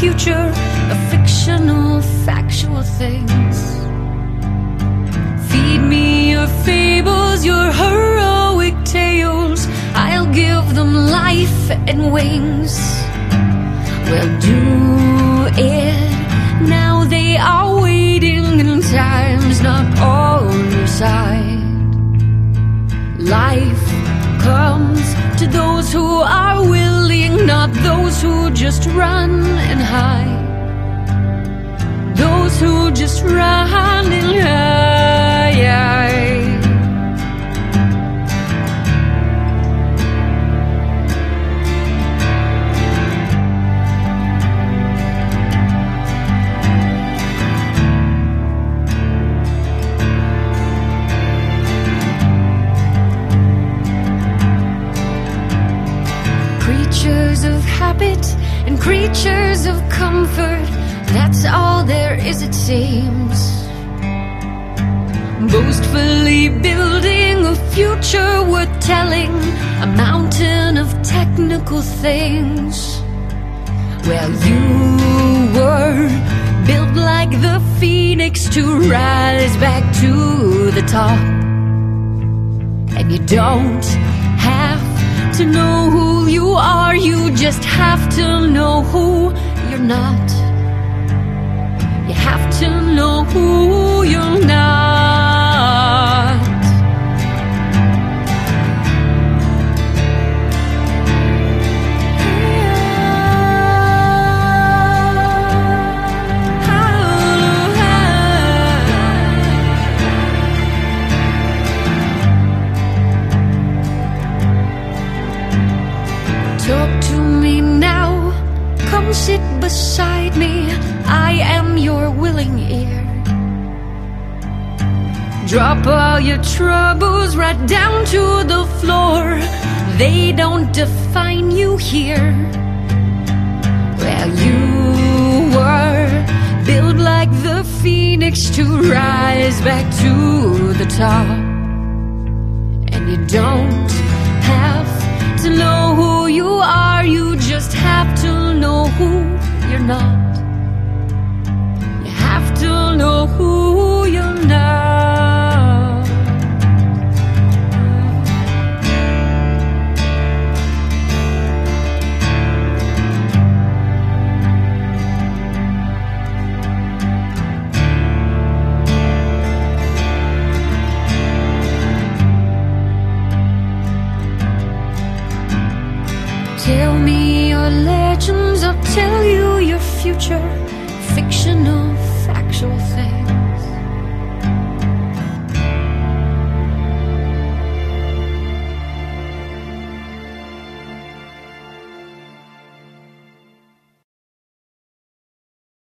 future of fictional, factual things. Feed me your fables, your heroic tales. I'll give them life and wings. Well, do it now, they are waiting, and time's not on your side. Life comes to those who are willing, not those who just run and hide. Those who just run and hide. Creatures of habit and creatures of comfort, that's all there is, it seems. Boastfully building a future worth telling, a mountain of technical things. Well, you were built like the phoenix to rise back to the top. And you don't have to know who you are, you just have to know who you're not. You have to know who you're not. Talk to me now, come sit beside me, I am your willing ear. Drop all your troubles right down to the floor, they don't define you here. Well, you were built like the phoenix to rise back to the top. And you don't have to know who you are, you just have to know who you're not. You have to know who you're not. Tell me your legends, I'll tell you your future. Fictional, factual things.